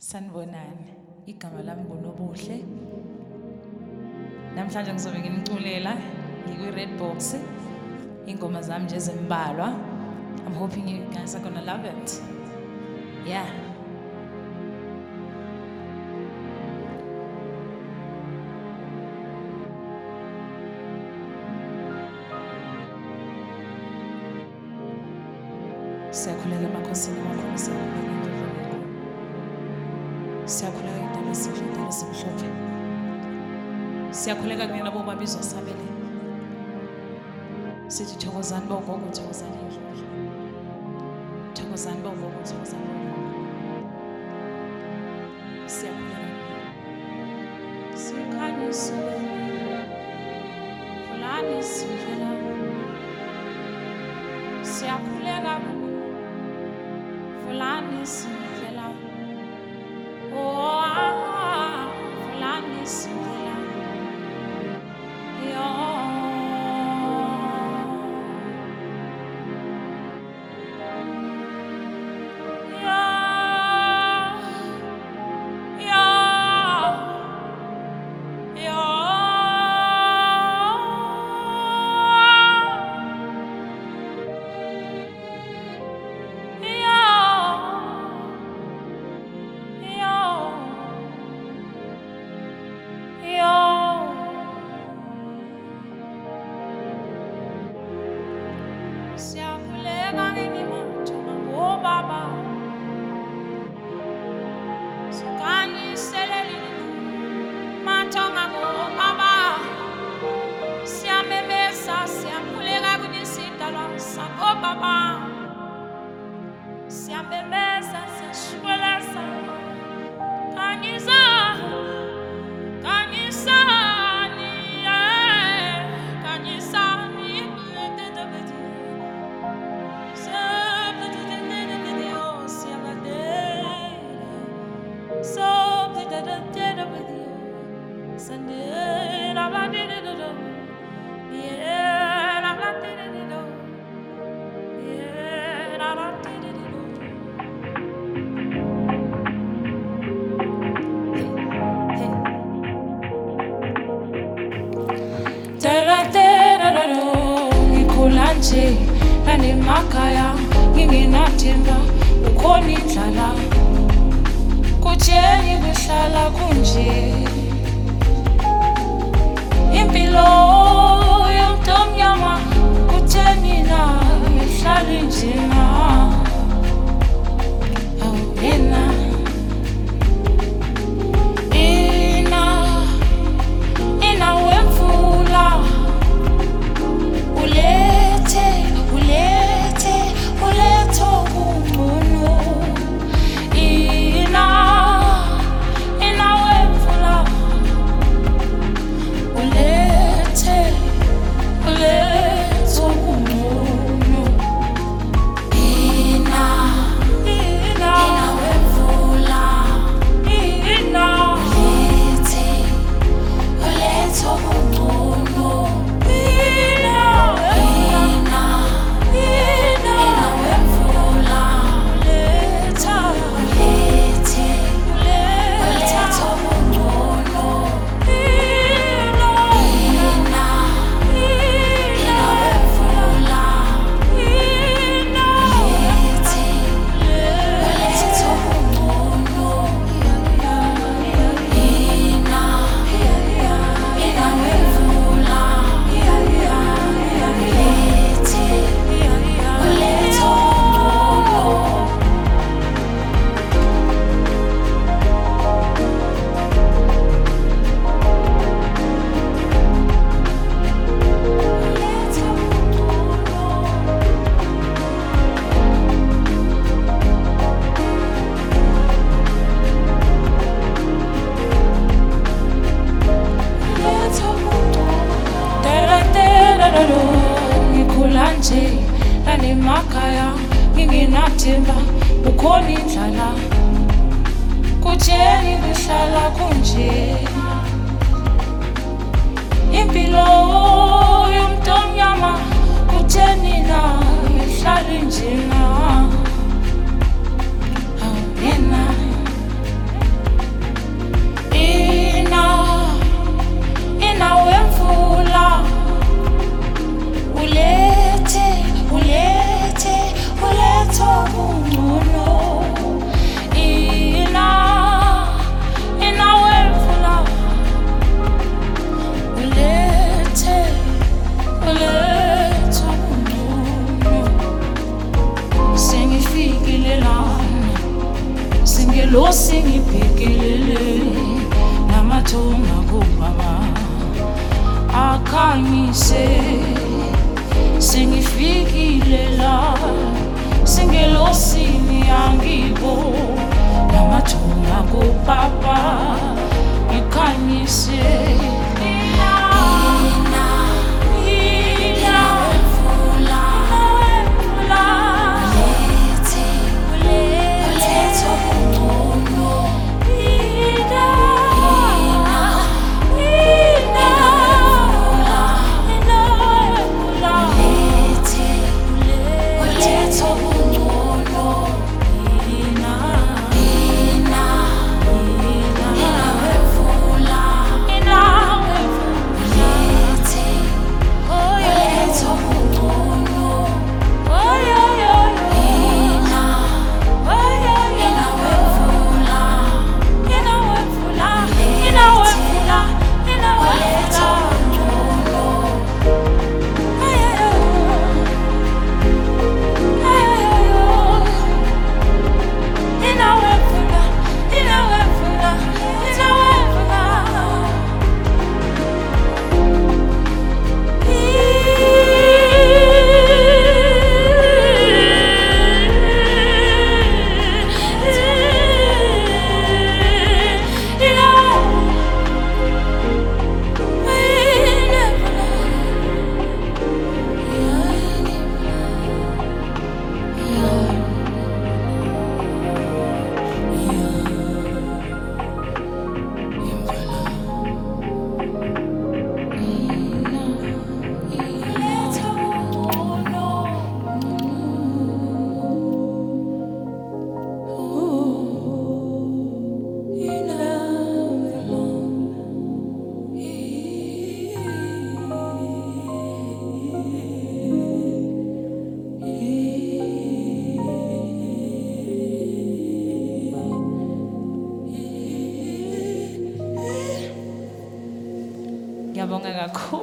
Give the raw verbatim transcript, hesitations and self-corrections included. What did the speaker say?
Sanibonani, igama lami nguNobuhle. Namhlanje ngizobe nginiculela ngikwi-Red Box. Ingoma zami nje ezimbalwa. I'm hoping you guys are gonna love it. Yeah. Siyakhuleka emakhosini amakhulu, siyakhuleka endleleni. Siyakhuleka indaba ezinhle, indaba ezimhlophe. Siyakhuleka kuyena labo babizwa sabele. Sithi thokozani bogogo, thokozani endlule. Thokozani bogogo, thokozani bogogo. Siyakhuleka. Sikhanyisile. Fulani sivela. Siyakhuleka. Fulani sivela. Oh, ah, fulani sivela. Yo. Ngikhulanje nani makaya nginginathemba ukhona indlala kutsheni kuhlala kunje impilo yomntomnyama kutsheni na ihlala njena awena ina ina wemvula ulethe ulethe ulethe ubungcono ina ina wemvula ulethe ulethe ubungcono ina ina ina wemvula ina ulethe ulethe ubungcono ngikhulanje nani makaya nginginathemba ukhona indlala kutsheni kuhlala kunje impilo yomntomnyama kutsheni na ihlala njena awena lo singibhekelele namathunga kubaba akhanyise sengifikile la singelosini yangibo namathunga kubaba ikhanyise Ngiyabonga kakhulu.